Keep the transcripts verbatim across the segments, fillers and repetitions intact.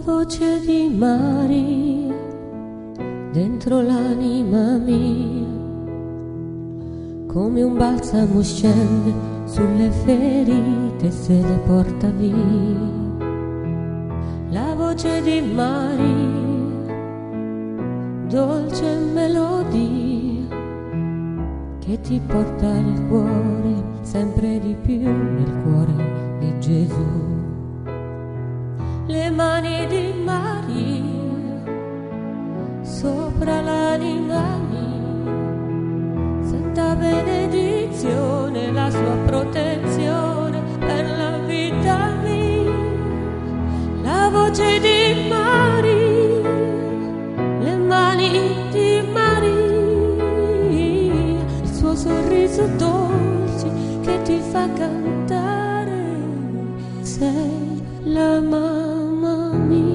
voce di Maria dentro l'anima mia, come un balsamo scende sulle ferite e se le porta via. La voce di Maria, dolce melodia, che ti porta il cuore sempre di più nel cuore di Gesù. Le mani di Maria sopra l'anima mia, santa benedizione, la sua protezione per la vita mia. La voce di Maria, le mani di Maria, il suo sorriso dolce che ti fa cantare, sei la mamma mia.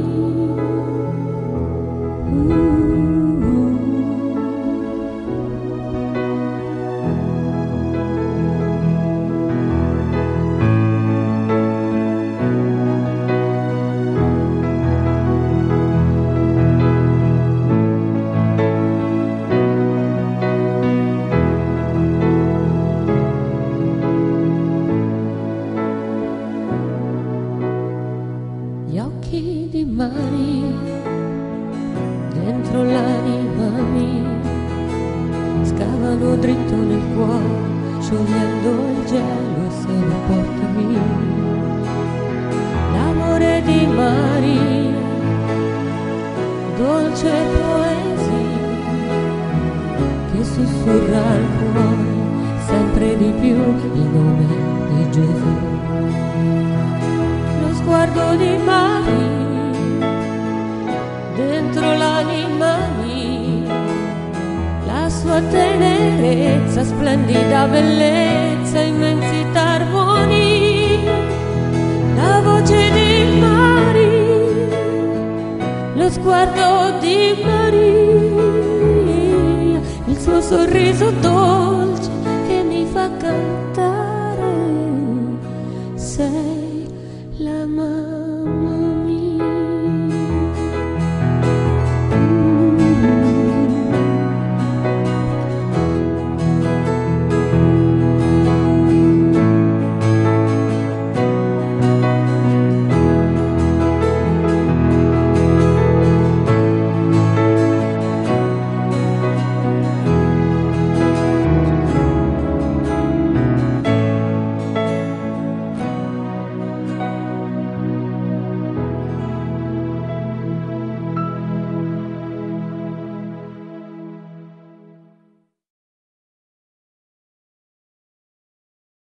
Gli occhi di Maria dentro l'anima mia scavano dritto nel cuore, sciogliendo il gelo e se lo porta via. L'amore di Maria, dolce poesia, che sussurra al cuore sempre di più il nome di Gesù. Lo sguardo di Maria dentro l'anima mia, la sua tenerezza, splendida bellezza, immensità, armonia. La voce di Maria, lo sguardo di Maria, il suo sorriso dolce